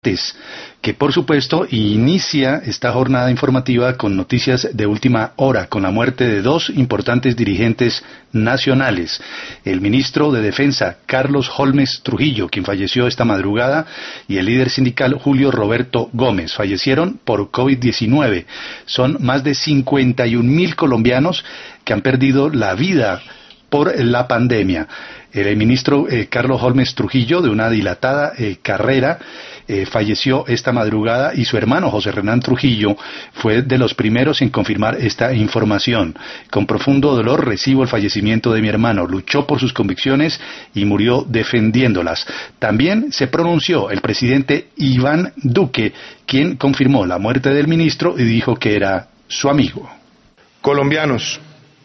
Martes, que por supuesto inicia esta jornada informativa con noticias de última hora, con la muerte de dos importantes dirigentes nacionales. El ministro de Defensa, Carlos Holmes Trujillo, quien falleció esta madrugada, y el líder sindical Julio Roberto Gómez, fallecieron por COVID-19. Son más de 51.000 colombianos que han perdido la vida por la pandemia. El ministro Carlos Holmes Trujillo, de una dilatada carrera, falleció esta madrugada, y su hermano José Renan Trujillo fue de los primeros en confirmar esta información. Con profundo dolor recibo el fallecimiento de mi hermano. Luchó por sus convicciones y murió defendiéndolas. También se pronunció el presidente Iván Duque, quien confirmó la muerte del ministro y dijo que era su amigo. Colombianos,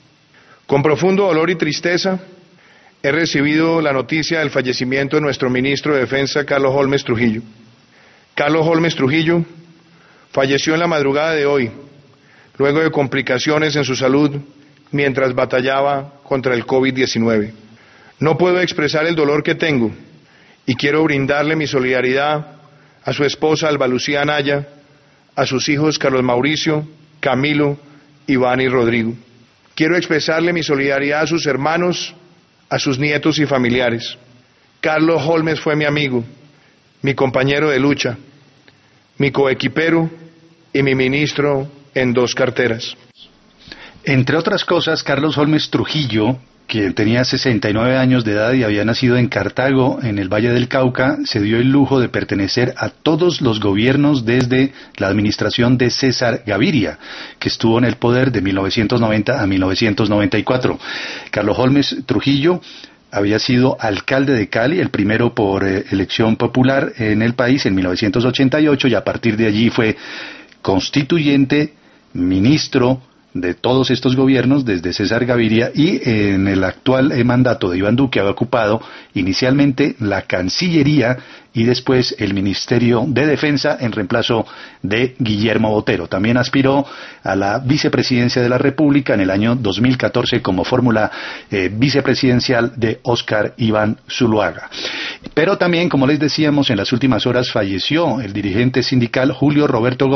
con profundo dolor y tristeza, he recibido la noticia del fallecimiento de nuestro ministro de Defensa, Carlos Holmes Trujillo. Carlos Holmes Trujillo falleció en la madrugada de hoy, luego de complicaciones en su salud mientras batallaba contra el COVID-19. No puedo expresar el dolor que tengo y quiero brindarle mi solidaridad a su esposa Alba Lucía Anaya, a sus hijos Carlos Mauricio, Camilo, Iván y Rodrigo. Quiero expresarle mi solidaridad a sus hermanos, a sus nietos y familiares. Carlos Holmes fue mi amigo, mi compañero de lucha, mi coequipero y mi ministro en dos carteras. Entre otras cosas, Carlos Holmes Trujillo, quien tenía 69 años de edad y había nacido en Cartago, en el Valle del Cauca, se dio el lujo de pertenecer a todos los gobiernos desde la administración de César Gaviria, que estuvo en el poder de 1990 a 1994. Carlos Holmes Trujillo había sido alcalde de Cali, el primero por elección popular en el país en 1988, y a partir de allí fue constituyente, ministro de todos estos gobiernos desde César Gaviria, y en el actual mandato de Iván Duque había ocupado inicialmente la Cancillería y después el Ministerio de Defensa en reemplazo de Guillermo Botero. También aspiró a la vicepresidencia de la República en el año 2014 como fórmula vicepresidencial de Óscar Iván Zuluaga. Pero también, como les decíamos, en las últimas horas falleció el dirigente sindical Julio Roberto Gómez.